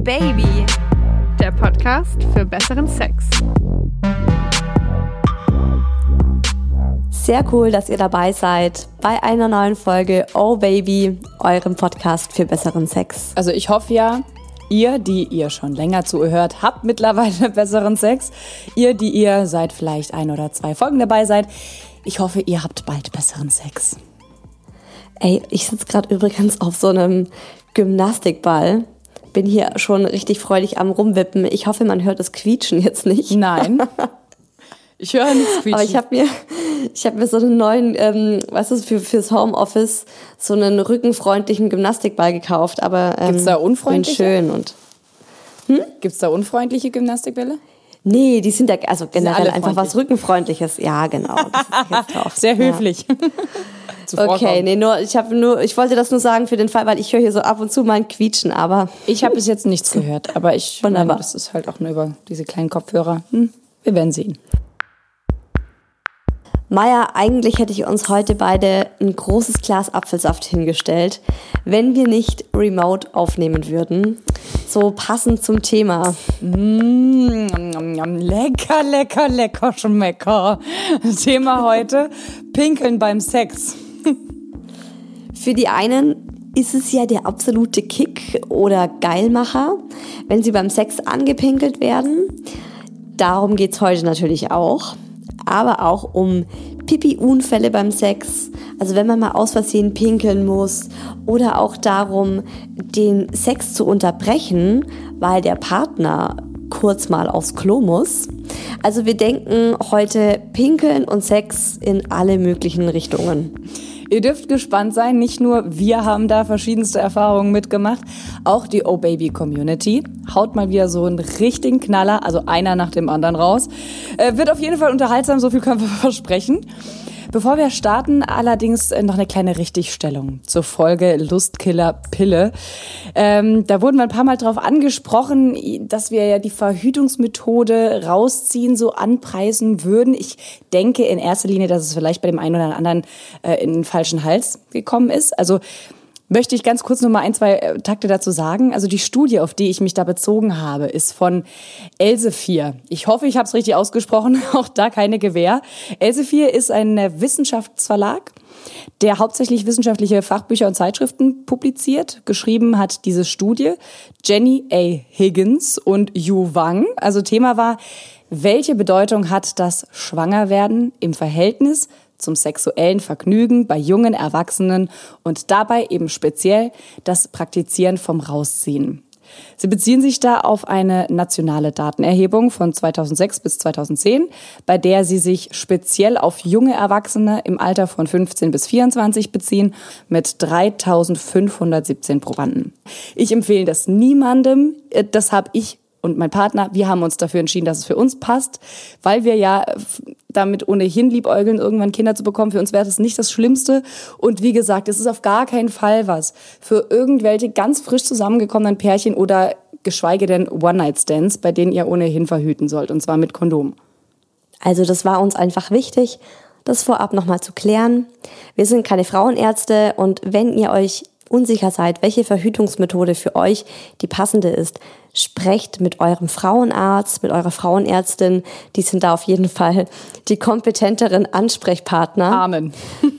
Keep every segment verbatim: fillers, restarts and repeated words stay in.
Baby, der Podcast für besseren Sex. Sehr cool, dass ihr dabei seid bei einer neuen Folge Oh Baby, eurem Podcast für besseren Sex. Also ich hoffe ja, ihr, die ihr schon länger zuhört, habt mittlerweile besseren Sex. Ihr, die ihr seit vielleicht ein oder zwei Folgen dabei seid, ich hoffe, ihr habt bald besseren Sex. Ey, ich sitze gerade übrigens auf so einem Gymnastikball. Bin hier schon richtig freudig am Rumwippen. Ich hoffe, man hört das Quietschen jetzt nicht. Nein. Ich höre nichts quietschen. Aber ich habe mir, ich habe mir so einen neuen, ähm, weißt du, für, fürs Homeoffice so einen rückenfreundlichen Gymnastikball gekauft. Aber ähm, gibt's da unfreundliche? Schön und hm? Gibt's da unfreundliche Gymnastikbälle? Nee, die sind ja also generell einfach freundlich. was rückenfreundliches. Ja, genau. Das ist jetzt drauf. Sehr höflich. Ja. Okay, nee, nur ich habe nur, ich wollte das nur sagen für den Fall, weil ich höre hier so ab und zu mal ein Quietschen, aber ich habe bis jetzt nichts gehört, aber ich meine, das ist halt auch nur über diese kleinen Kopfhörer. Hm, wir werden sehen. Maja, eigentlich hätte ich uns heute beide ein großes Glas Apfelsaft hingestellt, wenn wir nicht remote aufnehmen würden. So passend zum Thema. Mmh, lecker, lecker, lecker, schmecker. Thema heute, Pinkeln beim Sex. Für die einen ist es ja der absolute Kick oder Geilmacher, wenn sie beim Sex angepinkelt werden. Darum geht's heute natürlich auch. Aber auch um Pipi-Unfälle beim Sex, also wenn man mal aus Versehen pinkeln muss, oder auch darum, den Sex zu unterbrechen, weil der Partner kurz mal aufs Klo muss. Also wir denken heute Pinkeln und Sex in alle möglichen Richtungen. Ihr dürft gespannt sein, nicht nur wir haben da verschiedenste Erfahrungen mitgemacht, auch die Oh Baby Community haut mal wieder so einen richtigen Knaller, also einer nach dem anderen raus. Äh, wird auf jeden Fall unterhaltsam, so viel können wir versprechen. Bevor wir starten, allerdings noch eine kleine Richtigstellung zur Folge Lustkiller Pille. Ähm, da wurden wir ein paar Mal drauf angesprochen, dass wir ja die Verhütungsmethode rausziehen, so anpreisen würden. Ich denke in erster Linie, dass es vielleicht bei dem einen oder anderen äh, in den falschen Hals gekommen ist. Also möchte ich ganz kurz noch mal ein, zwei Takte dazu sagen. Also die Studie, auf die ich mich da bezogen habe, ist von Elsevier. Ich hoffe, ich habe es richtig ausgesprochen, auch da keine Gewähr. Elsevier ist ein Wissenschaftsverlag, der hauptsächlich wissenschaftliche Fachbücher und Zeitschriften publiziert. Geschrieben hat diese Studie Jenny A. Higgins und Yu Wang. Also Thema war, welche Bedeutung hat das Schwangerwerden im Verhältnis zum sexuellen Vergnügen bei jungen Erwachsenen und dabei eben speziell das Praktizieren vom Rausziehen. Sie beziehen sich da auf eine nationale Datenerhebung von zweitausendsechs bis zweitausendzehn, bei der sie sich speziell auf junge Erwachsene im Alter von fünfzehn bis vierundzwanzig beziehen, mit dreitausendfünfhundertsiebzehn Probanden. Ich empfehle das niemandem, das habe ich und mein Partner, wir haben uns dafür entschieden, dass es für uns passt, weil wir ja damit ohnehin liebäugeln, irgendwann Kinder zu bekommen. Für uns wäre das nicht das Schlimmste. Und wie gesagt, es ist auf gar keinen Fall was für irgendwelche ganz frisch zusammengekommenen Pärchen oder geschweige denn One-Night-Stands, bei denen ihr ohnehin verhüten sollt, und zwar mit Kondom. Also das war uns einfach wichtig, das vorab nochmal zu klären. Wir sind keine Frauenärzte und wenn ihr euch unsicher seid, welche Verhütungsmethode für euch die passende ist, sprecht mit eurem Frauenarzt, mit eurer Frauenärztin. Die sind da auf jeden Fall die kompetenteren Ansprechpartner. Amen.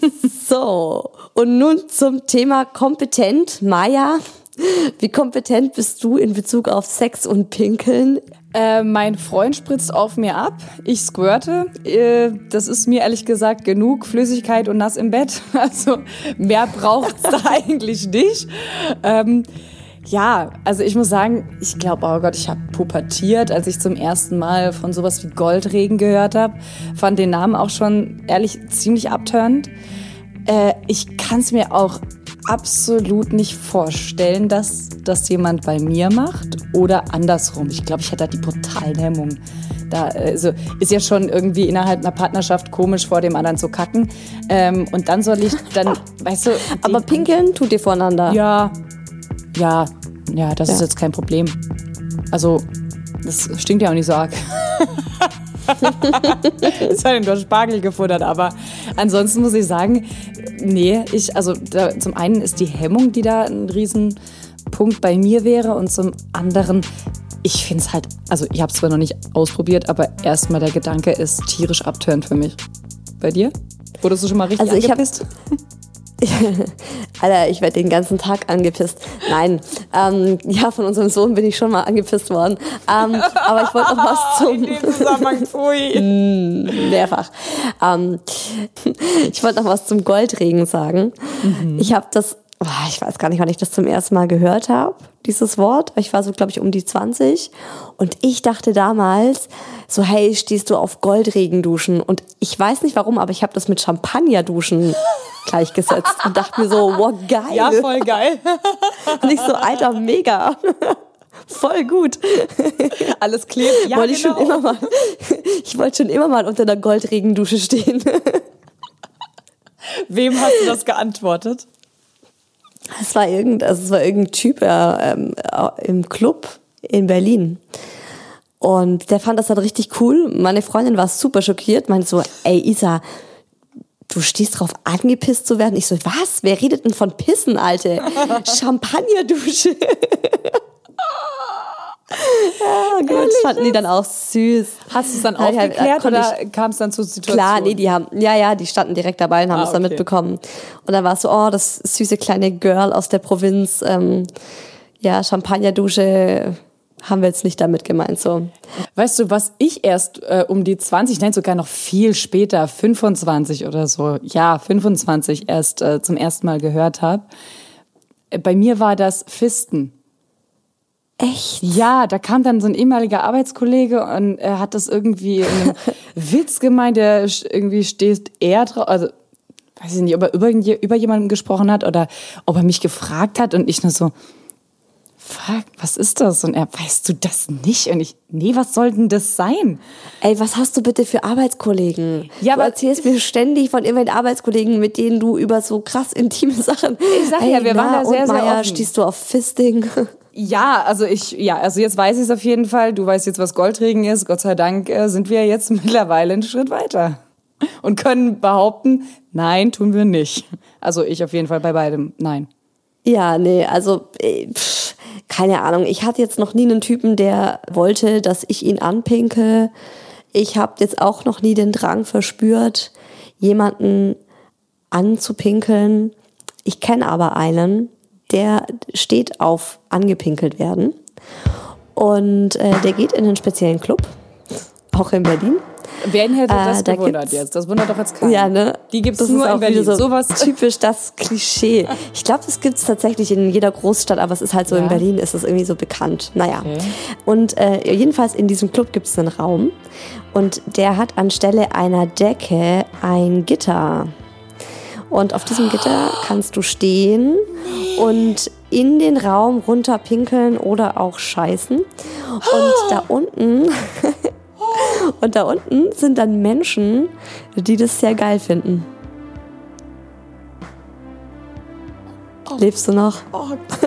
So, und nun zum Thema kompetent. Maja, wie kompetent bist du in Bezug auf Sex und Pinkeln? Äh, mein Freund spritzt auf mir ab, ich squirte. Äh, das ist mir ehrlich gesagt genug, Flüssigkeit und nass im Bett. Also mehr braucht's da eigentlich nicht. Ähm, ja, also ich muss sagen, ich glaube, oh Gott, ich habe pubertiert, als ich zum ersten Mal von sowas wie Goldregen gehört habe. Fand den Namen auch schon ehrlich ziemlich abturnend. Äh, ich kann es mir auch absolut nicht vorstellen, dass das jemand bei mir macht oder andersrum. Ich glaube, ich hätte da die brutalen Hemmungen. Da also, ist ja schon irgendwie innerhalb einer Partnerschaft komisch, vor dem anderen zu kacken. Ähm, und dann soll ich dann, weißt du... Die, aber pinkeln tut ihr voneinander. Ja, ja, ja, das ja. ist jetzt kein Problem. Also, das stinkt ja auch nicht so arg. Es hat nur Spargel gefuttert, aber ansonsten muss ich sagen, nee, ich, also da, zum einen ist die Hemmung, die da ein riesen Punkt bei mir wäre. Und zum anderen, ich finde es halt, also ich habe es zwar noch nicht ausprobiert, aber erstmal der Gedanke ist tierisch abtörend für mich. Bei dir? Wurdest du schon mal richtig Also ich angepisst? Alter, ich werde den ganzen Tag angepisst. Nein, ähm, ja, von unserem Sohn bin ich schon mal angepisst worden. Ähm, aber ich wollte noch was zum... In dem Zusammenhang, ui. Mehrfach. Ähm, ich wollte noch was zum Goldregen sagen. Mhm. Ich habe das... Oh, ich weiß gar nicht, wann ich das zum ersten Mal gehört habe, dieses Wort. Ich war so, glaube ich, um die zwanzig. Und ich dachte damals so, hey, stehst du auf Goldregenduschen? Und ich weiß nicht warum, aber ich habe das mit Champagnerduschen gleichgesetzt und dachte mir so, wow, geil. Ja, voll geil. Und ich so, Alter, mega. Voll gut. Alles klebt. Ja, wollte ich genau. schon immer mal, ich wollte schon immer mal unter einer Goldregendusche stehen. Wem hast du das geantwortet? Es war irgend, also es war irgendein Typ äh, ähm, im Club in Berlin. Und der fand das dann richtig cool. Meine Freundin war super schockiert, meinte so, ey Isa, du stehst drauf, angepisst zu werden. Ich so, was? Wer redet denn von Pissen, Alte? Champagnerdusche. Ja, gut, das fanden die dann auch süß. Hast du es dann Ja, ja, aufgeklärt konnte oder kam es dann zur Situation? Klar, nee, die haben, ja, ja, die standen direkt dabei und haben Ah, es dann okay. mitbekommen. Und dann war es so, oh, das süße kleine Girl aus der Provinz, ähm, ja, Champagnerdusche haben wir jetzt nicht damit gemeint, so. Weißt du, was ich erst äh, um die zwanzig, nein, sogar noch viel später, fünfundzwanzig oder so, ja, fünfundzwanzig erst äh, zum ersten Mal gehört habe. Bei mir war das Fisten. Echt? Ja, da kam dann so ein ehemaliger Arbeitskollege und er hat das irgendwie in einem Witz gemeint, der irgendwie steht er drauf, also weiß ich nicht, ob er über, über jemanden gesprochen hat oder ob er mich gefragt hat und ich nur so, fuck, was ist das? Und er, weißt du das nicht? Und ich, nee, was soll denn das sein? Ey, was hast du bitte für Arbeitskollegen? Ja, du aber erzählst mir ständig von irgendwelchen Arbeitskollegen, mit denen du über so krass intime Sachen... Ich sag ja, wir waren da sehr, und sehr Maya, offen. stehst du auf Fisting? Ja, also ich, ja, also jetzt weiß ich es auf jeden Fall. Du weißt jetzt, was Goldregen ist. Gott sei Dank äh, sind wir jetzt mittlerweile einen Schritt weiter. Und können behaupten, nein, tun wir nicht. Also ich auf jeden Fall bei beidem, nein. Ja, nee, also pff, keine Ahnung. Ich hatte jetzt noch nie einen Typen, der wollte, dass ich ihn anpinke. Ich habe jetzt auch noch nie den Drang verspürt, jemanden anzupinkeln. Ich kenne aber einen, der steht auf angepinkelt werden. Und äh, der geht in einen speziellen Club, auch in Berlin. Wen hätte das Äh, da gewundert gibt's- jetzt? Das wundert doch jetzt keinen. Ja, ne? Die gibt's Das nur ist auch in Berlin. wieder so Sowas. typisch das Klischee. Ich glaube, das gibt's tatsächlich in jeder Großstadt, aber es ist halt so, Ja. in Berlin ist es irgendwie so bekannt. Naja. Okay. Und äh, jedenfalls in diesem Club gibt's einen Raum und der hat anstelle einer Decke ein Gitter. Und auf diesem Gitter kannst du stehen und in den Raum runter pinkeln oder auch scheißen. Und da unten und da unten sind dann Menschen, die das sehr geil finden. Lebst du noch? Oh,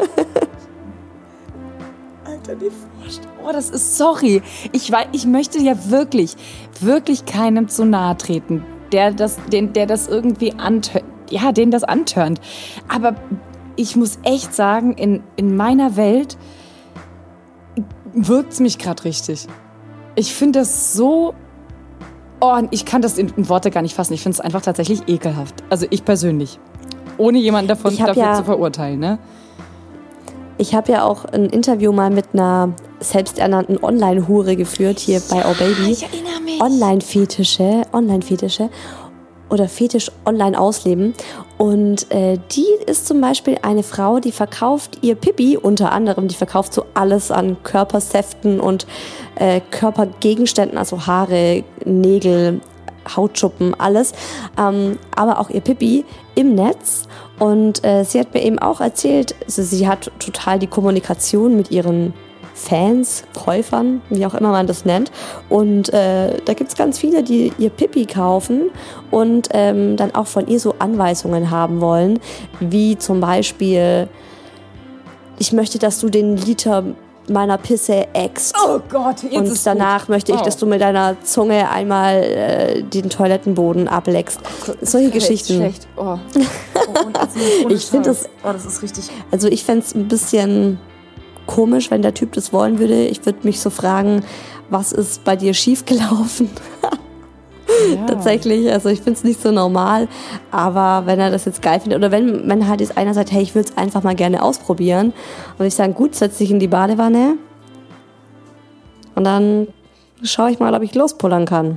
Alter, die Vorstellung. Oh, das ist, sorry. Ich, weiß, ich möchte ja wirklich, wirklich keinem zu nahe treten, der das, den, der das irgendwie antörnt. Ja, den das antörnt. Aber ich muss echt sagen, in, in meiner Welt wirkt's mich gerade richtig. Ich finde das so... Oh, ich kann das in, in Worte gar nicht fassen. Ich finde es einfach tatsächlich ekelhaft. Also ich persönlich. Ohne jemanden davon, Ich hab dafür ja- zu verurteilen, ne? Ich habe ja auch ein Interview mal mit einer selbsternannten Online-Hure geführt, hier bei Oh Baby. ich erinnere mich. Online-Fetische, Online-Fetische oder Fetisch online ausleben. Und äh, die ist zum Beispiel eine Frau, die verkauft ihr Pipi unter anderem, die verkauft so alles an Körpersäften und äh, Körpergegenständen, also Haare, Nägel, Hautschuppen, alles. Ähm, aber auch ihr Pipi im Netz. Und äh, sie hat mir eben auch erzählt, also sie hat total die Kommunikation mit ihren Fans, Käufern, wie auch immer man das nennt. Und äh, da gibt's ganz viele, die ihr Pipi kaufen und ähm, dann auch von ihr so Anweisungen haben wollen, wie zum Beispiel, ich möchte, dass du den Liter meiner Pisse ächzt. Oh Gott, jetzt Und ist danach gut. möchte ich, Oh. dass du mit deiner Zunge einmal äh, den Toilettenboden ableckst. Solche Jetzt Geschichten. Schlecht. Oh. Oh, und also ohne Ich finde Scheiß. das- Oh, das ist richtig. Also ich fände es ein bisschen komisch, wenn der Typ das wollen würde. Ich würde mich so fragen, was ist bei dir schiefgelaufen? Ja. Tatsächlich, also ich finde es nicht so normal, aber wenn er das jetzt geil findet oder wenn, wenn halt jetzt einer sagt, hey, ich will es einfach mal gerne ausprobieren und ich sage, gut, setz dich in die Badewanne und dann schaue ich mal, ob ich lospullern kann.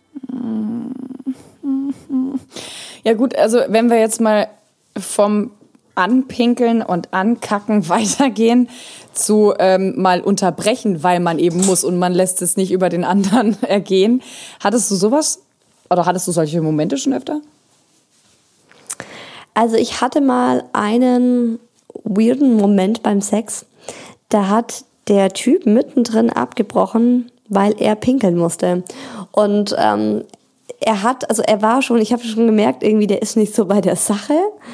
Ja gut, also wenn wir jetzt mal vom Anpinkeln und Ankacken weitergehen zu ähm, mal unterbrechen, weil man eben muss und man lässt es nicht über den anderen ergehen. Hattest du sowas oder hattest du solche Momente schon öfter? Also ich hatte mal einen weirden Moment beim Sex, da hat der Typ mittendrin abgebrochen, weil er pinkeln musste. Und ähm, er hat, also er war schon, ich habe schon gemerkt, irgendwie der ist nicht so bei der Sache.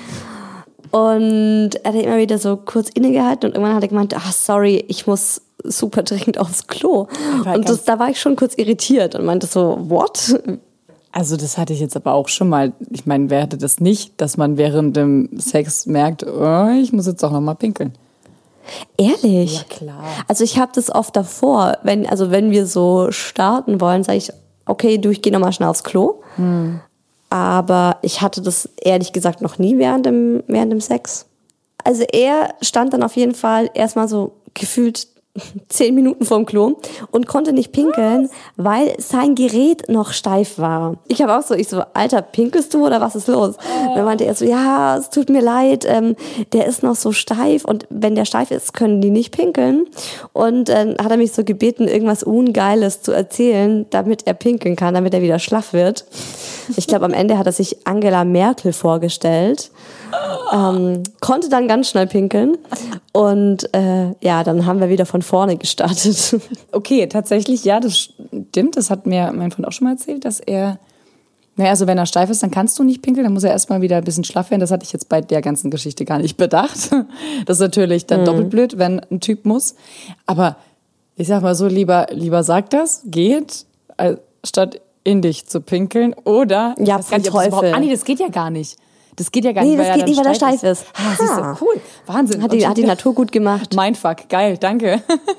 Und er hat immer wieder so kurz innegehalten und irgendwann hat er gemeint, ah, sorry, ich muss super dringend aufs Klo. Aber Und das, ganz- da war ich schon kurz irritiert und meinte so, what? Also das hatte ich jetzt aber auch schon mal. Ich meine, wer hatte das nicht, dass man während dem Sex merkt, oh, ich muss jetzt auch noch mal pinkeln. Ehrlich? Ja, klar. Also ich habe das oft davor, wenn, also wenn wir so starten wollen, sage ich, okay, du, ich gehe nochmal schnell aufs Klo. Hm. Aber ich hatte das ehrlich gesagt noch nie während dem, während dem Sex. Also er stand dann auf jeden Fall erstmal so gefühlt zehn Minuten vorm Klo und konnte nicht pinkeln, weil sein Gerät noch steif war. Ich habe auch so, ich so, Alter, pinkelst du oder was ist los? Und dann meinte er so, ja, es tut mir leid, ähm, der ist noch so steif und wenn der steif ist, können die nicht pinkeln. Und dann hat er mich so gebeten, irgendwas Ungeiles zu erzählen, damit er pinkeln kann, damit er wieder schlaff wird. Ich glaube, am Ende hat er sich Angela Merkel vorgestellt, ähm, konnte dann ganz schnell pinkeln und äh, ja, dann haben wir wieder von vorne gestartet. Okay, tatsächlich, ja, das stimmt. Das hat mir mein Freund auch schon mal erzählt, dass er, naja, also wenn er steif ist, dann kannst du nicht pinkeln, dann muss er erstmal wieder ein bisschen schlaff werden. Das hatte ich jetzt bei der ganzen Geschichte gar nicht bedacht. Das ist natürlich dann mhm. doppelt blöd, wenn ein Typ muss. Aber ich sag mal so, lieber, lieber sag das, geht, statt in dich zu pinkeln oder... Ja, das kann ich Teufel. überhaupt, ah nee, das geht ja gar nicht. Das geht ja gar Nee, nicht, das weil geht er nicht, dann weil er steif steif ist. ist. Ah, siehst du, cool, Wahnsinn. Hat die, Und hat die Natur gut gemacht. Mindfuck, geil, danke.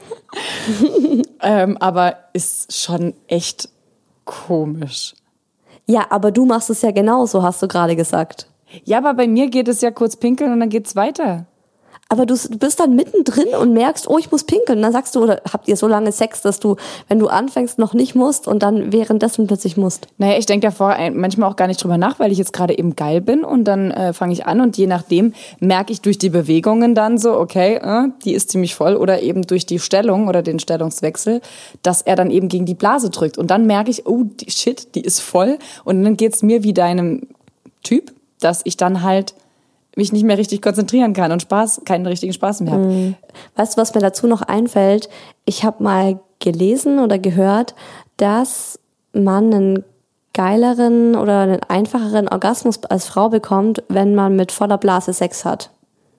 ähm, aber ist schon echt komisch. Ja, aber du machst es ja genauso, hast du gerade gesagt. Ja, aber bei mir geht es ja kurz pinkeln und dann geht's weiter. Aber du, du bist dann mittendrin und merkst, oh, ich muss pinkeln. Dann sagst du, oder habt ihr so lange Sex, dass du, wenn du anfängst, noch nicht musst und dann währenddessen plötzlich musst? Naja, ich denke davor manchmal auch gar nicht drüber nach, weil ich jetzt gerade eben geil bin und dann äh, fange ich an und je nachdem merke ich durch die Bewegungen dann so, okay, äh, die ist ziemlich voll oder eben durch die Stellung oder den Stellungswechsel, dass er dann eben gegen die Blase drückt und dann merke ich, oh, die, shit, die ist voll und dann geht's mir wie deinem Typ, dass ich dann halt mich nicht mehr richtig konzentrieren kann und Spaß, keinen richtigen Spaß mehr habe. Mhm. Weißt du, was mir dazu noch einfällt? Ich habe mal gelesen oder gehört, dass man einen geileren oder einen einfacheren Orgasmus als Frau bekommt, wenn man mit voller Blase Sex hat.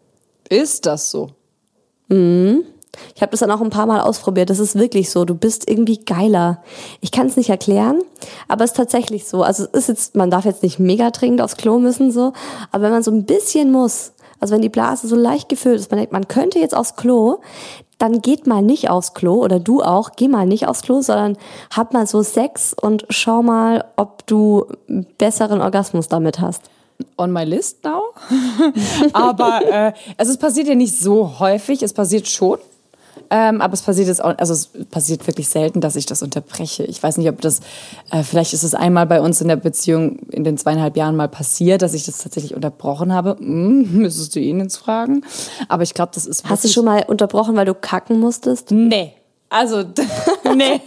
Ist das so? Mhm. Ich habe das dann auch ein paar Mal ausprobiert. Das ist wirklich so. Du bist irgendwie geiler. Ich kann es nicht erklären, aber es ist tatsächlich so. Also es ist jetzt, man darf jetzt nicht mega dringend aufs Klo müssen, so. Aber wenn man so ein bisschen muss, also wenn die Blase so leicht gefüllt ist, man denkt, man könnte jetzt aufs Klo, dann geht mal nicht aufs Klo oder du auch, geh mal nicht aufs Klo, sondern hab mal so Sex und schau mal, ob du einen besseren Orgasmus damit hast. On my list now. Aber äh, also es passiert ja nicht so häufig, es passiert schon. Ähm, aber es passiert jetzt auch, also es passiert wirklich selten, dass ich das unterbreche. Ich weiß nicht, ob das, äh, vielleicht ist es einmal bei uns in der Beziehung in den zweieinhalb Jahren mal passiert, dass ich das tatsächlich unterbrochen habe. Hm, müsstest du ihn jetzt fragen. Aber ich glaube, das ist wirklich... Hast du schon mal unterbrochen, weil du kacken musstest? Nee. Also, nee.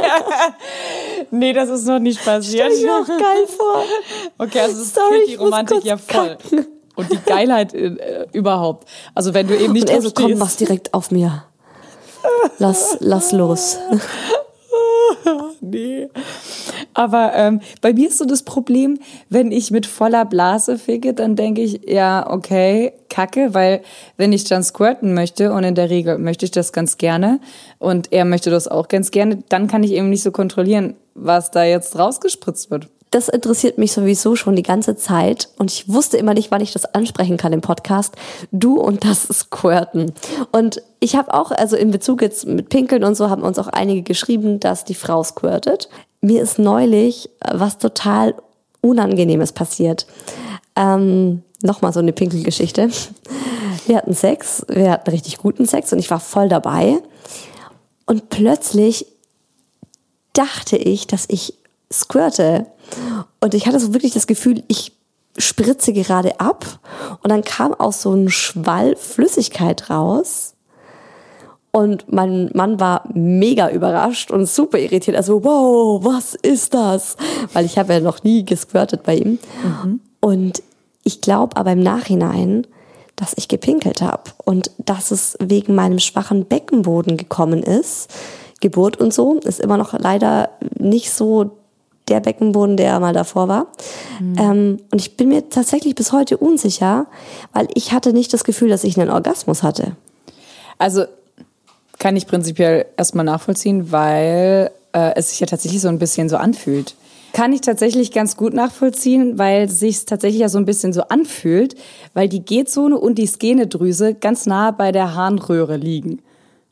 Nee, das ist noch nicht passiert. Stell ich mir auch geil vor. Okay, also es Sorry, fühlt die ich muss Romantik kurz ja voll. kacken. Und die Geilheit äh, überhaupt. Also wenn du eben nicht Und er so, drauf komm, stehst. mach's direkt auf mir. Lass, lass los. Nee. Aber ähm, bei mir ist so das Problem, wenn ich mit voller Blase ficke, dann denke ich, ja, okay, kacke, weil wenn ich dann squirten möchte, und in der Regel möchte ich das ganz gerne und er möchte das auch ganz gerne, dann kann ich eben nicht so kontrollieren, was da jetzt rausgespritzt wird. Das interessiert mich sowieso schon die ganze Zeit und ich wusste immer nicht, wann ich das ansprechen kann im Podcast. Du und das Squirten. Und ich habe auch, also in Bezug jetzt mit Pinkeln und so, haben uns auch einige geschrieben, dass die Frau squirtet. Mir ist neulich was total Unangenehmes passiert. Ähm, Nochmal so eine Pinkelgeschichte. Wir hatten Sex, wir hatten richtig guten Sex und ich war voll dabei. Und plötzlich dachte ich, dass ich squirte. Und ich hatte so wirklich das Gefühl, ich spritze gerade ab. Und dann kam aus so ein Schwall Flüssigkeit raus. Und mein Mann war mega überrascht und super irritiert. Also, wow, was ist das? Weil ich habe ja noch nie gesquirtet bei ihm. Mhm. Und ich glaube aber im Nachhinein, dass ich gepinkelt habe. Und dass es wegen meinem schwachen Beckenboden gekommen ist. Geburt und so ist immer noch leider nicht so der Beckenboden, der mal davor war. Mhm. Ähm, und ich bin mir tatsächlich bis heute unsicher, weil ich hatte nicht das Gefühl, dass ich einen Orgasmus hatte. Also kann ich prinzipiell erstmal nachvollziehen, weil äh, es sich ja tatsächlich so ein bisschen so anfühlt. Kann ich tatsächlich ganz gut nachvollziehen, weil es sich tatsächlich ja so ein bisschen so anfühlt, weil die G-Zone und die Skenedrüse ganz nah bei der Harnröhre liegen.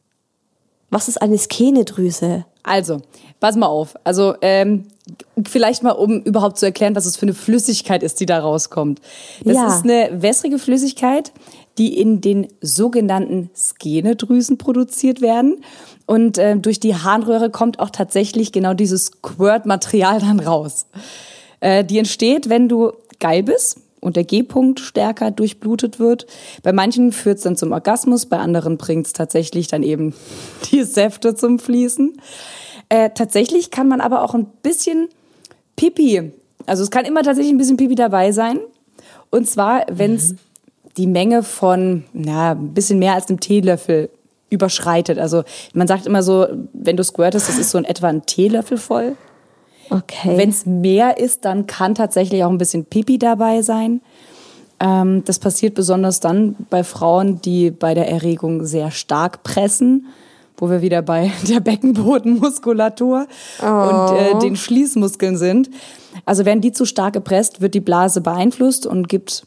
Was ist eine Skenedrüse? Also, pass mal auf. Also, ähm, vielleicht mal, um überhaupt zu erklären, was es für eine Flüssigkeit ist, die da rauskommt. Das ja. ist eine wässrige Flüssigkeit, die in den sogenannten Skenedrüsen produziert werden. Und äh, durch die Harnröhre kommt auch tatsächlich genau dieses Squirt-Material dann raus. Äh, die entsteht, wenn du geil bist und der G-Punkt stärker durchblutet wird. Bei manchen führt es dann zum Orgasmus, bei anderen bringt es tatsächlich dann eben die Säfte zum Fließen. Äh, tatsächlich kann man aber auch ein bisschen Pipi, also es kann immer tatsächlich ein bisschen Pipi dabei sein. Und zwar, wenn es mhm. die Menge von na, ein bisschen mehr als einem Teelöffel überschreitet. Also man sagt immer so, wenn du squirtest, das ist so in etwa ein Teelöffel voll. Okay. Wenn es mehr ist, dann kann tatsächlich auch ein bisschen Pipi dabei sein. Ähm, das passiert besonders dann bei Frauen, die bei der Erregung sehr stark pressen, wo wir wieder bei der Beckenbodenmuskulatur oh. und äh, den Schließmuskeln sind. Also werden die zu stark gepresst, wird die Blase beeinflusst und gibt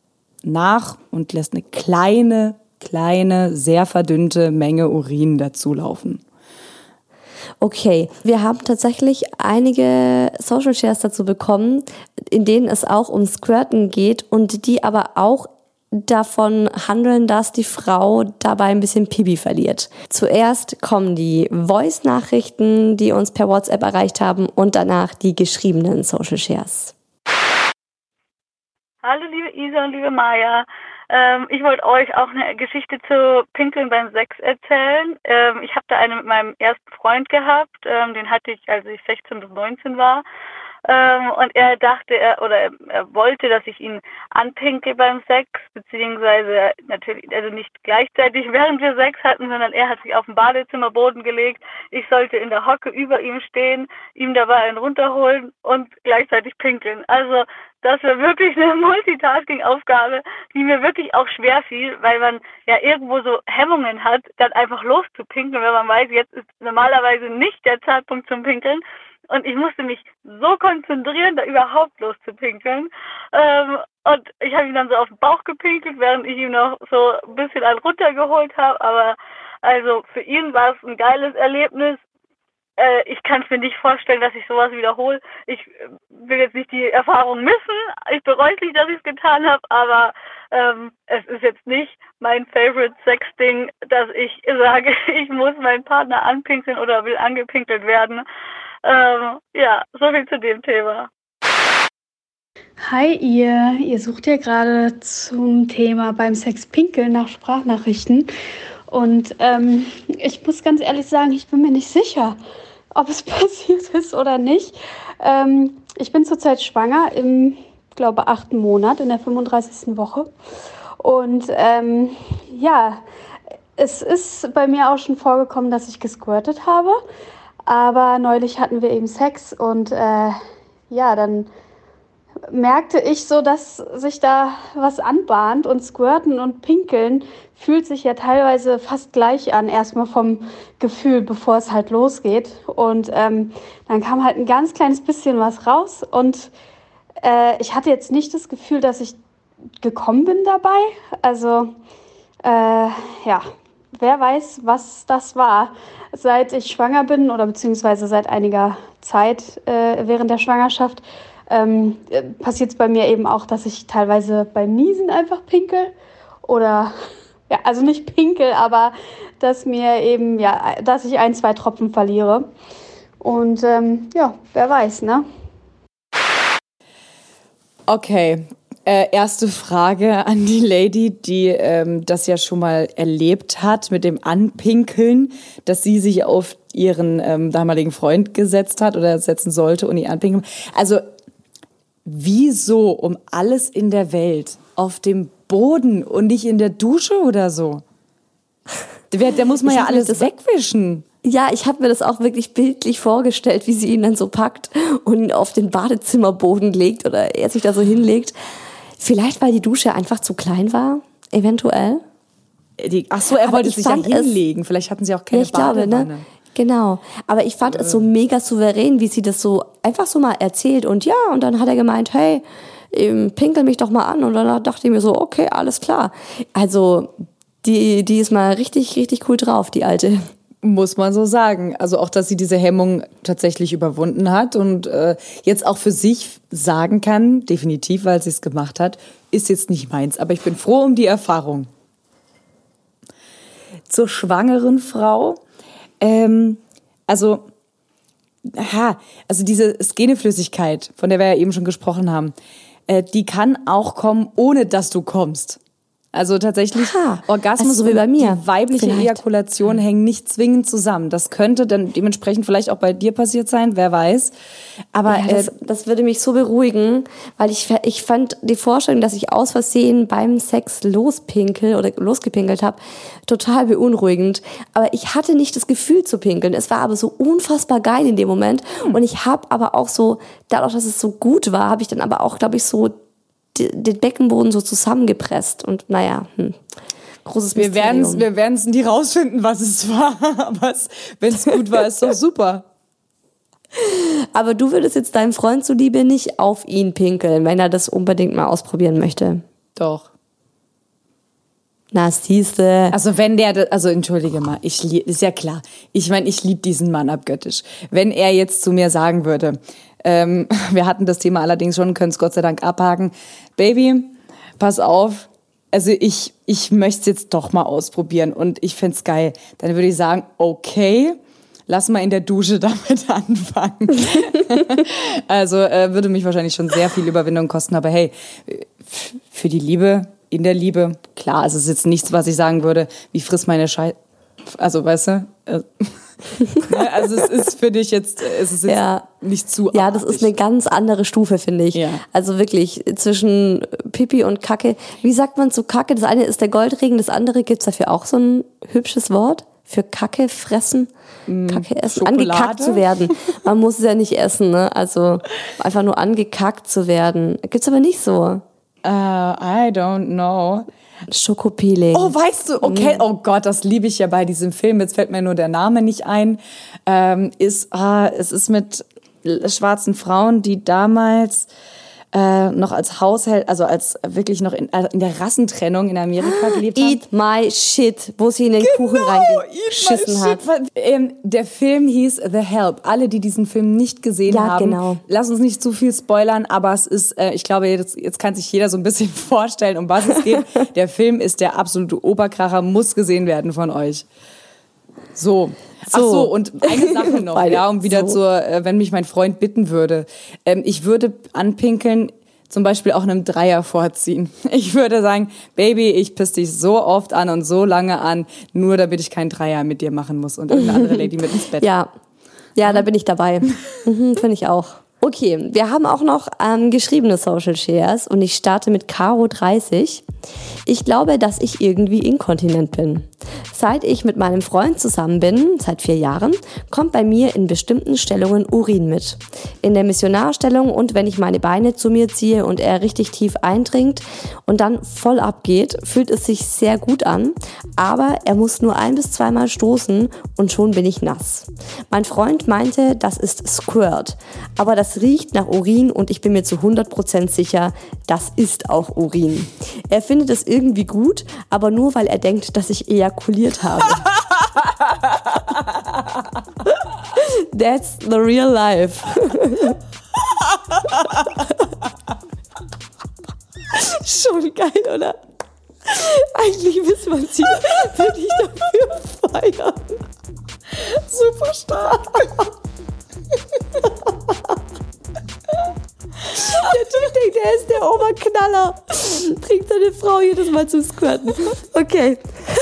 nach und lässt eine kleine, kleine, sehr verdünnte Menge Urin dazulaufen. Okay, wir haben tatsächlich einige Social Shares dazu bekommen, in denen es auch um Squirten geht und die aber auch davon handeln, dass die Frau dabei ein bisschen Pipi verliert. Zuerst kommen die Voice-Nachrichten, die uns per WhatsApp erreicht haben und danach die geschriebenen Social Shares. Hallo liebe Isa und liebe Maja. Ähm, ich wollte euch auch eine Geschichte zu Pinkeln beim Sex erzählen. Ähm, ich habe da eine mit meinem ersten Freund gehabt. Ähm, den hatte ich, als ich sechzehn bis neunzehn war. Ähm, und er dachte, er oder er, er wollte, dass ich ihn anpinkel beim Sex, beziehungsweise natürlich, also nicht gleichzeitig während wir Sex hatten, sondern er hat sich auf den Badezimmerboden gelegt. Ich sollte in der Hocke über ihm stehen, ihm dabei einen runterholen und gleichzeitig pinkeln. Also das war wirklich eine Multitasking-Aufgabe, die mir wirklich auch schwer fiel, weil man ja irgendwo so Hemmungen hat, dann einfach loszupinkeln, wenn man weiß, jetzt ist normalerweise nicht der Zeitpunkt zum Pinkeln. Und ich musste mich so konzentrieren, da überhaupt loszupinkeln. Ähm, und ich habe ihm dann so auf den Bauch gepinkelt, während ich ihm noch so ein bisschen einen runtergeholt habe. Aber also für ihn war es ein geiles Erlebnis. Äh, ich kann es mir nicht vorstellen, dass ich sowas wiederhole. Ich will jetzt nicht die Erfahrung missen. Ich bereue es nicht, dass ich es getan habe, aber ähm, es ist jetzt nicht mein Favorite Sex-Ding, dass ich sage, ich muss meinen Partner anpinkeln oder will angepinkelt werden. Ähm, ja, so viel zu dem Thema. Hi ihr, ihr sucht ja gerade zum Thema beim Sex pinkeln nach Sprachnachrichten und ähm, ich muss ganz ehrlich sagen, ich bin mir nicht sicher, ob es passiert ist oder nicht. Ähm, ich bin zurzeit schwanger im, glaube achten Monat, in der fünfunddreißigsten Woche und ähm, ja, es ist bei mir auch schon vorgekommen, dass ich gesquirtet habe. Aber neulich hatten wir eben Sex und äh, ja, dann merkte ich so, dass sich da was anbahnt und Squirten und Pinkeln fühlt sich ja teilweise fast gleich an, erstmal vom Gefühl, bevor es halt losgeht. Und ähm, dann kam halt ein ganz kleines bisschen was raus und äh, ich hatte jetzt nicht das Gefühl, dass ich gekommen bin dabei. Also äh, ja, wer weiß, was das war. Seit ich schwanger bin oder beziehungsweise seit einiger Zeit äh, während der Schwangerschaft ähm, passiert es bei mir eben auch, dass ich teilweise beim Niesen einfach pinkel oder ja, also nicht pinkel, aber dass mir eben, ja, dass ich ein, zwei Tropfen verliere. Und ähm, ja, wer weiß, ne? Okay, äh, erste Frage an die Lady, die ähm, das ja schon mal erlebt hat mit dem Anpinkeln, dass sie sich auf ihren ähm, damaligen Freund gesetzt hat oder setzen sollte und ihn anpinkeln. Also wieso um alles in der Welt auf dem Boden und nicht in der Dusche oder so? Da, da muss man ich ja alles wegwischen. Ja, ich habe mir das auch wirklich bildlich vorgestellt, wie sie ihn dann so packt und ihn auf den Badezimmerboden legt oder er sich da so hinlegt. Vielleicht, weil die Dusche einfach zu klein war, eventuell. Die, ach so, er wollte sich ja hinlegen. Es, Vielleicht hatten sie auch keine ja, ich Badewanne. Glaube, ne? Genau. Aber ich fand äh. es so mega souverän, wie sie das so einfach so mal erzählt. Und ja, und dann hat er gemeint, hey, pinkel mich doch mal an. Und dann dachte ich mir so, okay, alles klar. Also die, die ist mal richtig, richtig cool drauf, die Alte. Muss man so sagen. Also auch, dass sie diese Hemmung tatsächlich überwunden hat und äh, jetzt auch für sich sagen kann, definitiv, weil sie es gemacht hat, ist jetzt nicht meins. Aber ich bin froh um die Erfahrung. Zur schwangeren Frau. Ähm, also, aha, also diese Skeneflüssigkeit, von der wir ja eben schon gesprochen haben, äh, die kann auch kommen, ohne dass du kommst. Also tatsächlich, Aha, Orgasmus also so wie bei mir. Und die weibliche Vielleicht. Ejakulation hängen nicht zwingend zusammen. Das könnte dann dementsprechend vielleicht auch bei dir passiert sein, wer weiß. Aber ja, das, äh, das würde mich so beruhigen, weil ich, ich fand die Vorstellung, dass ich aus Versehen beim Sex lospinkel oder losgepinkelt habe, total beunruhigend. Aber ich hatte nicht das Gefühl zu pinkeln. Es war aber so unfassbar geil in dem Moment. Hm. Und ich habe aber auch so, dadurch, dass es so gut war, habe ich dann aber auch, glaube ich, so den Beckenboden so zusammengepresst und naja, hm, großes wir Mysterium. Werden's, wir werden es nie rausfinden, was es war, aber wenn es gut war, ist doch super. Aber du würdest jetzt deinem Freund zuliebe nicht auf ihn pinkeln, wenn er das unbedingt mal ausprobieren möchte. Doch. Na, siehste. Also wenn der, also entschuldige mal, ich lieb, ist ja klar. Ich meine, ich liebe diesen Mann abgöttisch. Wenn er jetzt zu mir sagen würde, ähm, wir hatten das Thema allerdings schon, können es Gott sei Dank abhaken. Baby, pass auf, also ich, ich möchte es jetzt doch mal ausprobieren und ich find's geil. Dann würde ich sagen, okay, lass mal in der Dusche damit anfangen. Also äh, würde mich wahrscheinlich schon sehr viel Überwindung kosten, aber hey, für die Liebe, in der Liebe, klar, es ist jetzt nichts, was ich sagen würde, wie friss meine Scheiße. Also, weißt du, äh, also es ist für dich jetzt, es ist jetzt ja. nicht zu Ja, das ist eine ganz andere Stufe, finde ich. Ja. Also wirklich zwischen Pipi und Kacke. Wie sagt man zu Kacke? Das eine ist der Goldregen, das andere, gibt's dafür auch so ein hübsches Wort? Für Kacke fressen, Kacke essen, Schokolade? Angekackt zu werden. Man muss es ja nicht essen, ne? Also einfach nur angekackt zu werden. Gibt's aber nicht so. Uh, I don't know. Schokopeeling. Oh, weißt du, okay, oh Gott, das liebe ich ja bei diesem Film, jetzt fällt mir nur der Name nicht ein, ähm, ist, ah, es ist mit schwarzen Frauen, die damals äh, noch als Haushalt, also als wirklich noch in, also in der Rassentrennung in Amerika gelebt haben. Eat my shit, wo sie in den genau, Kuchen reingeschissen hat. Ähm, der Film hieß The Help. Alle, die diesen Film nicht gesehen ja, haben, genau. lass uns nicht zu viel spoilern, aber es ist, äh, ich glaube, jetzt, jetzt kann sich jeder so ein bisschen vorstellen, um was es geht. Der Film ist der absolute Oberkracher, muss gesehen werden von euch. So. Ach so, und eine Sache noch, ja, um wieder so. zur, äh, wenn mich mein Freund bitten würde. Ähm, ich würde anpinkeln, zum Beispiel auch einem Dreier vorziehen. Ich würde sagen, Baby, ich piss dich so oft an und so lange an, nur damit ich keinen Dreier mit dir machen muss und irgendeine andere Lady mit ins Bett. Ja, ja, da bin ich dabei. Mhm, finde ich auch. Okay, wir haben auch noch ähm, geschriebene Social Shares und ich starte mit Caro dreißig. Ich glaube, dass ich irgendwie inkontinent bin. Seit ich mit meinem Freund zusammen bin, seit vier Jahren, kommt bei mir in bestimmten Stellungen Urin mit. In der Missionarstellung und wenn ich meine Beine zu mir ziehe und er richtig tief eindringt und dann voll abgeht, fühlt es sich sehr gut an, aber er muss nur ein- bis zweimal stoßen und schon bin ich nass. Mein Freund meinte, das ist Squirt, aber das riecht nach Urin und ich bin mir zu hundert Prozent sicher, das ist auch Urin. Er findet es irgendwie gut, aber nur weil er denkt, dass ich ejakuliert habe. That's the real life. Schon geil, oder? Eigentlich müssen wir uns hier wirklich dafür feiern. Super stark. Der Typ denkt, er ist der Oberknaller. Bringt seine Frau jedes Mal zum Squirten. Okay.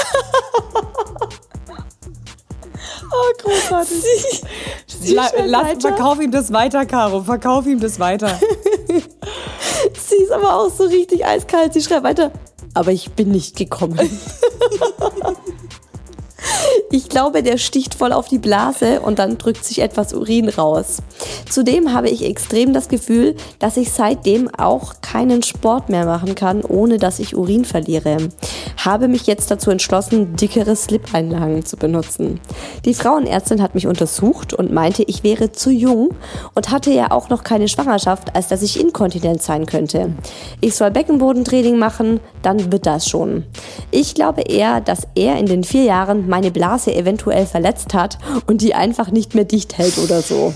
Oh, großartig. Sie, La, lass, verkauf ihm das weiter, Caro. Verkauf ihm das weiter. Sie ist aber auch so richtig eiskalt. Sie schreibt weiter. Aber ich bin nicht gekommen. Ich glaube, der sticht voll auf die Blase und dann drückt sich etwas Urin raus. Zudem habe ich extrem das Gefühl, dass ich seitdem auch keinen Sport mehr machen kann, ohne dass ich Urin verliere. Habe mich jetzt dazu entschlossen, dickere Slip-Einlagen zu benutzen. Die Frauenärztin hat mich untersucht und meinte, ich wäre zu jung und hatte ja auch noch keine Schwangerschaft, als dass ich inkontinent sein könnte. Ich soll Beckenbodentraining machen, dann wird das schon. Ich glaube eher, dass er in den vier Jahren meine Blase eventuell verletzt hat und die einfach nicht mehr dicht hält oder so.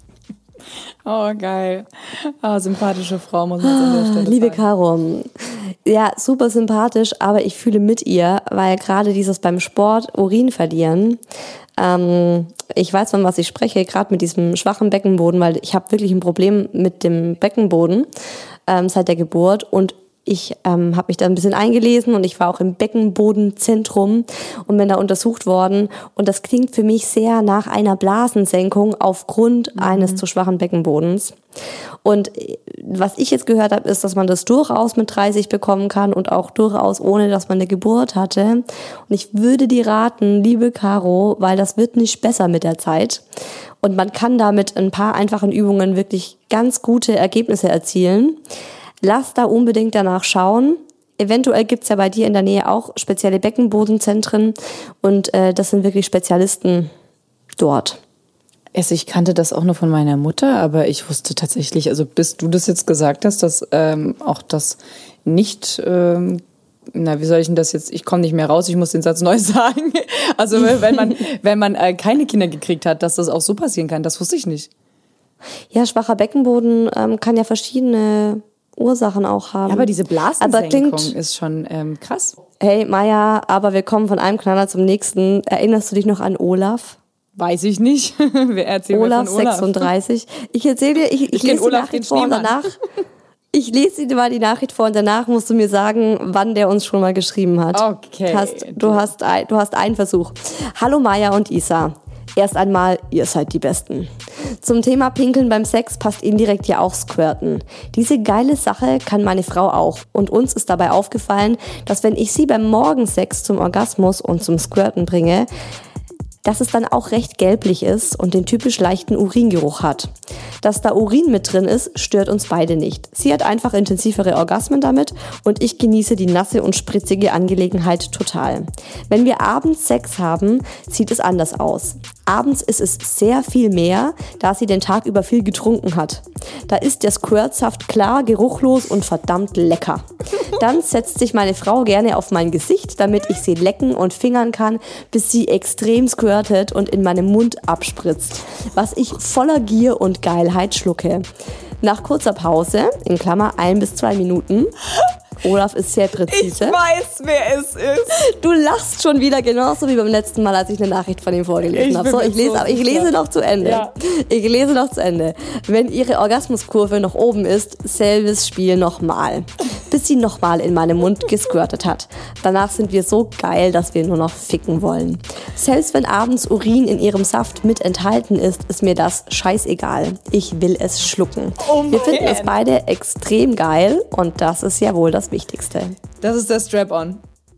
Oh, geil. Ah, sympathische Frau, muss man an der Stelle Liebe sagen. Caro, ja, super sympathisch, aber ich fühle mit ihr, weil gerade dieses beim Sport Urin verlieren, ähm, ich weiß, von was ich spreche, gerade mit diesem schwachen Beckenboden, weil ich habe wirklich ein Problem mit dem Beckenboden ähm, seit der Geburt und Ich ähm, habe mich da ein bisschen eingelesen und ich war auch im Beckenbodenzentrum und bin da untersucht worden. Und das klingt für mich sehr nach einer Blasensenkung aufgrund mhm. eines zu schwachen Beckenbodens. Und was ich jetzt gehört habe, ist, dass man das durchaus mit dreißig bekommen kann und auch durchaus ohne, dass man eine Geburt hatte. Und ich würde dir raten, liebe Caro, weil das wird nicht besser mit der Zeit. Und man kann da mit ein paar einfachen Übungen wirklich ganz gute Ergebnisse erzielen. Lass da unbedingt danach schauen. Eventuell gibt's ja bei dir in der Nähe auch spezielle Beckenbodenzentren und äh, das sind wirklich Spezialisten dort. Ich kannte das auch nur von meiner Mutter, aber ich wusste tatsächlich, also bis du das jetzt gesagt hast, dass ähm, auch das nicht, ähm, na wie soll ich denn das jetzt, ich komme nicht mehr raus, ich muss den Satz neu sagen. Also wenn man wenn man äh, keine Kinder gekriegt hat, dass das auch so passieren kann, das wusste ich nicht. Ja, schwacher Beckenboden ähm, kann ja verschiedene Ursachen auch haben. Ja, aber diese Blasensenkung klingt, ist schon ähm, krass. Hey Maja, aber wir kommen von einem Knaller zum nächsten. Erinnerst du dich noch an Olaf? Weiß ich nicht. Wer erzählt Olaf, mir von Olaf? sechsunddreißig. Ich erzähle dir, ich, ich, ich lese die Olaf, Nachricht vor und danach... Ich lese dir mal die Nachricht vor und danach musst du mir sagen, wann der uns schon mal geschrieben hat. Okay. Hast, du, hast ein, du hast einen Versuch. Hallo Maja und Isa. Erst einmal, ihr seid die Besten. Zum Thema Pinkeln beim Sex passt indirekt ja auch Squirten. Diese geile Sache kann meine Frau auch. Und uns ist dabei aufgefallen, dass wenn ich sie beim Morgensex zum Orgasmus und zum Squirten bringe, dass es dann auch recht gelblich ist und den typisch leichten Uringeruch hat. Dass da Urin mit drin ist, stört uns beide nicht. Sie hat einfach intensivere Orgasmen damit und ich genieße die nasse und spritzige Angelegenheit total. Wenn wir abends Sex haben, sieht es anders aus. Abends ist es sehr viel mehr, da sie den Tag über viel getrunken hat. Da ist der Squirtsaft klar, geruchlos und verdammt lecker. Dann setzt sich meine Frau gerne auf mein Gesicht, damit ich sie lecken und fingern kann, bis sie extrem squirtet und in meinem Mund abspritzt, was ich voller Gier und Geilheit schlucke. Nach kurzer Pause, in Klammer ein bis zwei Minuten, Olaf ist sehr präzise. Ich weiß, wer es ist. Du lachst schon wieder genauso wie beim letzten Mal, als ich eine Nachricht von ihm vorgelesen habe. So, ich lese, aber ich lese noch zu Ende. Ja. Ich lese noch zu Ende. Wenn ihre Orgasmuskurve noch oben ist, selbes Spiel nochmal. Bis sie nochmal in meinem Mund gesquirtet hat. Danach sind wir so geil, dass wir nur noch ficken wollen. Selbst wenn abends Urin in ihrem Saft mit enthalten ist, ist mir das scheißegal. Ich will es schlucken. Oh wir finden es beide extrem geil und das ist ja wohl das Wichtigste. Das ist der Strap-on.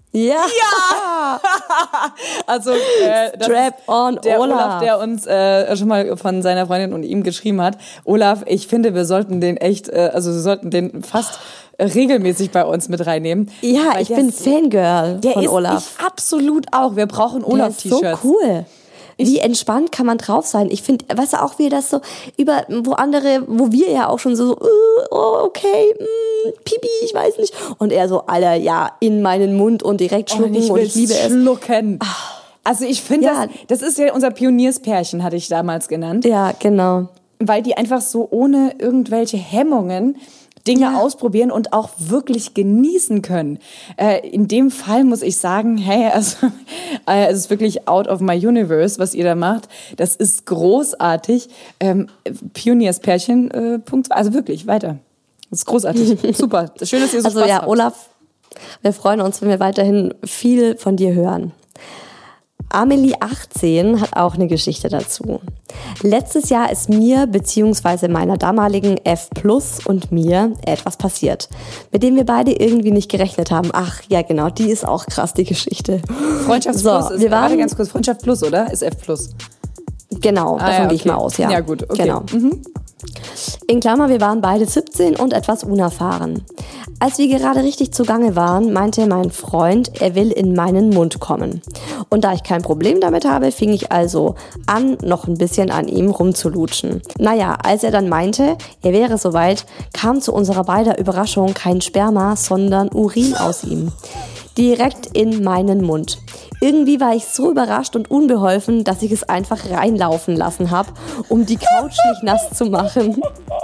Ja. Ja! Also äh, das Strap on der Olaf. Olaf, der uns äh, schon mal von seiner Freundin und ihm geschrieben hat. Olaf, ich finde, wir sollten den echt, äh, also wir sollten den fast äh, regelmäßig bei uns mit reinnehmen. Ja, Weil ich der bin ist- Fangirl Der von ist Olaf. Ich absolut auch. Wir brauchen Der ist so Olaf-T-Shirts. cool. Wie entspannt kann man drauf sein? Ich finde, weißt du, auch wie das so über, wo andere, wo wir ja auch schon so, so uh, oh, okay, mm, Pipi, ich weiß nicht. Und er so, Alter, ja, in meinen Mund und direkt Oh, schlucken und ich, und ich liebe es. schlucken. Also ich finde, Ja. das, das ist ja unser Pionierspärchen, hatte ich damals genannt. Ja, genau. Weil die einfach so ohne irgendwelche Hemmungen Dinge Ja. ausprobieren und auch wirklich genießen können. Äh, in dem Fall muss ich sagen, hey, also äh, es ist wirklich out of my universe, was ihr da macht. Das ist großartig. Ähm, Pionierspärchen, äh, Punkt. Also wirklich, weiter. Das ist großartig. Super. Schön, dass ihr so Also Spaß ja, habt. Olaf, wir freuen uns, wenn wir weiterhin viel von dir hören. Amelie achtzehn hat auch eine Geschichte dazu. Letztes Jahr ist mir bzw. meiner damaligen F plus und mir etwas passiert, mit dem wir beide irgendwie nicht gerechnet haben. Ach ja, genau, die ist auch krass, die Geschichte. Freundschaft So, Plus ist, wir waren- warte ganz kurz, Freundschaft Plus, oder? Ist F Plus. Genau, Ah, davon ja, gehe ich okay. mal aus, ja. Ja, gut, okay. Genau. Mhm. In Klammer, wir waren beide siebzehn und etwas unerfahren. Als wir gerade richtig zugange waren, meinte mein Freund, er will in meinen Mund kommen. Und da ich kein Problem damit habe, fing ich also an, noch ein bisschen an ihm rumzulutschen. Naja, als er dann meinte, er wäre soweit, kam zu unserer beider Überraschung kein Sperma, sondern Urin aus ihm. Direkt in meinen Mund. Irgendwie war ich so überrascht und unbeholfen, dass ich es einfach reinlaufen lassen habe, um die Couch nicht nass zu machen.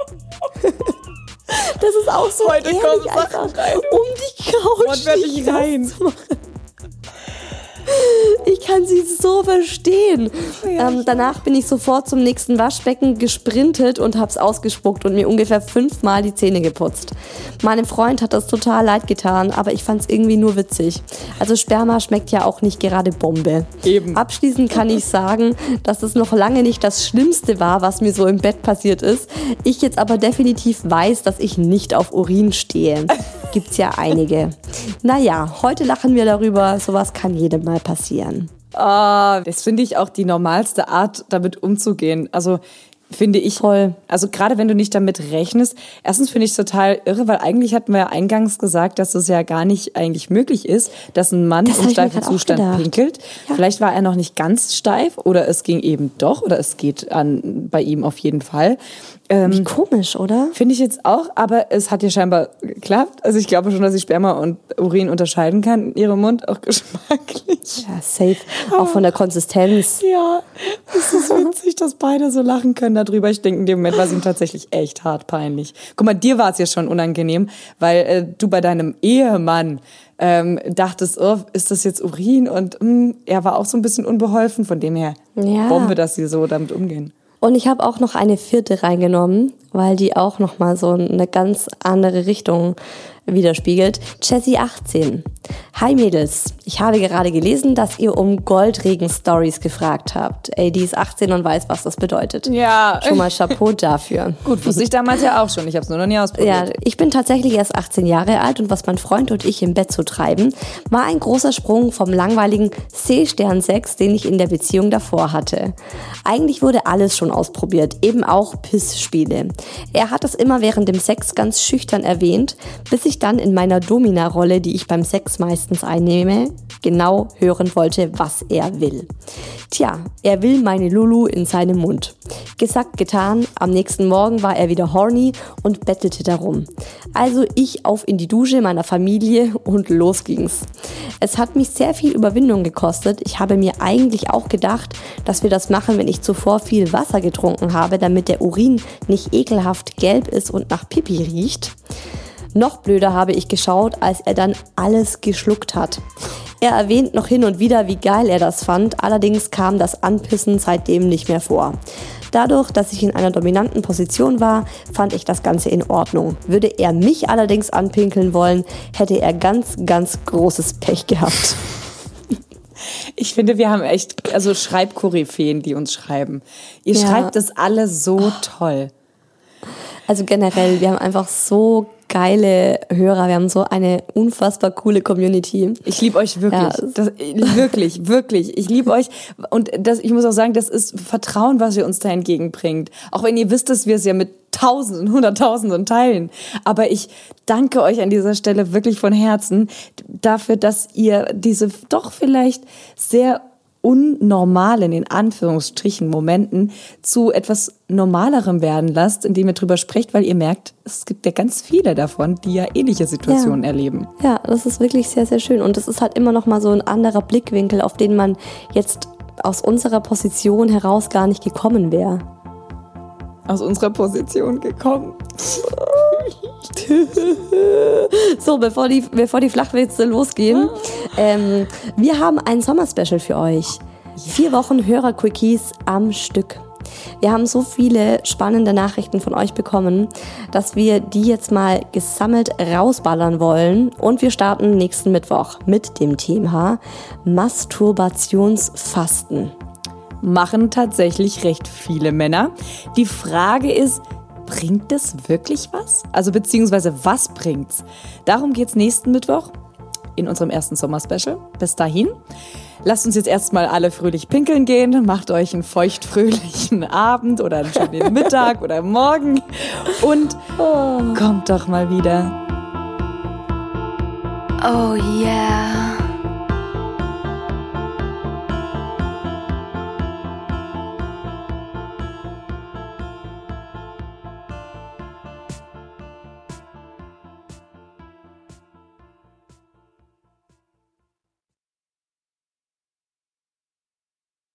Das ist auch so Heute ehrlich kommen Sachen einfach, rein. um die Couch Wortwörtlich nicht rein. nass zu machen. Ich kann sie so verstehen. Ähm, danach bin ich sofort zum nächsten Waschbecken gesprintet und hab's ausgespuckt und mir ungefähr fünfmal die Zähne geputzt. Meinem Freund hat das total leid getan, aber ich fand's irgendwie nur witzig. Also Sperma schmeckt ja auch nicht gerade Bombe. Eben. Abschließend kann ich sagen, dass es noch lange nicht das Schlimmste war, was mir so im Bett passiert ist. Ich jetzt aber definitiv weiß, dass ich nicht auf Urin stehe. Gibt's ja einige. Naja, heute lachen wir darüber. Sowas kann jedem mal passieren. Ah, das finde ich auch die normalste Art, damit umzugehen. Also finde ich, Voll. also gerade wenn du nicht damit rechnest, erstens finde ich es total irre, weil eigentlich hatten wir ja eingangs gesagt, dass es ja gar nicht eigentlich möglich ist, dass ein Mann Das im hab ich mir steifen grad auch Zustand gedacht. pinkelt. Ja. Vielleicht war er noch nicht ganz steif oder es ging eben doch oder es geht an bei ihm auf jeden Fall. Ähm, Wie komisch, oder? Finde ich jetzt auch, aber es hat ja scheinbar geklappt. Also ich glaube schon, dass ich Sperma und Urin unterscheiden kann in ihrem Mund, auch geschmacklich. Ja, safe. Auch von der Konsistenz. Ja, es ist witzig, dass beide so lachen können darüber. Ich denke, in dem Moment war es ihm tatsächlich echt hart peinlich. Guck mal, dir war es ja schon unangenehm, weil äh, du bei deinem Ehemann ähm, dachtest, oh, ist das jetzt Urin? Und mh, er war auch so ein bisschen unbeholfen, von dem her Ja. Bombe, dass sie so damit umgehen. Und ich habe auch noch eine vierte reingenommen, weil die auch nochmal so eine ganz andere Richtung widerspiegelt. Jessie achtzehn. Hi Mädels, ich habe gerade gelesen, dass ihr um Goldregen-Stories gefragt habt. Ey, die ist achtzehn und weiß, was das bedeutet. Ja. Schon mal Chapeau dafür. Gut, wusste ich damals ja auch schon. Ich habe es nur noch nie ausprobiert. Ja, ich bin tatsächlich erst achtzehn Jahre alt und was mein Freund und ich im Bett so treiben, war ein großer Sprung vom langweiligen C-Stern-Sex, den ich in der Beziehung davor hatte. Eigentlich wurde alles schon ausprobiert, eben auch Pissspiele. Er hat es immer während dem Sex ganz schüchtern erwähnt, bis ich dann in meiner Domina-Rolle, die ich beim Sex meistens einnehme, genau hören wollte, was er will. Tja, er will meine Lulu in seinem Mund. Gesagt, getan, am nächsten Morgen war er wieder horny und bettelte darum. Also ich auf in die Dusche meiner Familie und los ging's. Es hat mich sehr viel Überwindung gekostet. Ich habe mir eigentlich auch gedacht, dass wir das machen, wenn ich zuvor viel Wasser getrunken habe, damit der Urin nicht ekelhaft gelb ist und nach Pipi riecht. Noch blöder habe ich geschaut, als er dann alles geschluckt hat. Er erwähnt noch hin und wieder, wie geil er das fand, allerdings kam das Anpissen seitdem nicht mehr vor. Dadurch, dass ich in einer dominanten Position war, fand ich das Ganze in Ordnung. Würde er mich allerdings anpinkeln wollen, hätte er ganz, ganz großes Pech gehabt. Ich finde, wir haben echt, also Schreibkoryphäen, die uns schreiben. Ihr Ja. schreibt das alle so toll. Also generell, wir haben einfach so geile Hörer. Wir haben so eine unfassbar coole Community. Ich liebe euch wirklich. Ja. Das, wirklich, wirklich. Ich liebe euch. Und das, ich muss auch sagen, das ist Vertrauen, was ihr uns da entgegenbringt. Auch wenn ihr wisst, dass wir es ja mit Tausenden, Hunderttausenden teilen. Aber ich danke euch an dieser Stelle wirklich von Herzen dafür, dass ihr diese doch vielleicht sehr unnormalen, in Anführungsstrichen, Momenten zu etwas Normalerem werden lasst, indem ihr drüber sprecht, weil ihr merkt, es gibt ja ganz viele davon, die ja ähnliche Situationen ja. erleben. Ja, das ist wirklich sehr, sehr schön. Und das ist halt immer noch mal so ein anderer Blickwinkel, auf den man jetzt aus unserer Position heraus gar nicht gekommen wäre. Aus unserer Position gekommen. So, bevor die, bevor die Flachwitze losgehen, ähm, wir haben ein Sommerspecial für euch. Vier Wochen Hörer-Quickies am Stück. Wir haben so viele spannende Nachrichten von euch bekommen, dass wir die jetzt mal gesammelt rausballern wollen. Und wir starten nächsten Mittwoch mit dem Thema Masturbationsfasten. Machen tatsächlich recht viele Männer. Die Frage ist, bringt es wirklich was? Also beziehungsweise was bringt's? Darum geht's nächsten Mittwoch in unserem ersten Sommer-Special. Bis dahin, lasst uns jetzt erstmal alle fröhlich pinkeln gehen. Macht euch einen feuchtfröhlichen Abend oder einen schönen Mittag oder Morgen und oh. kommt doch mal wieder. Oh yeah.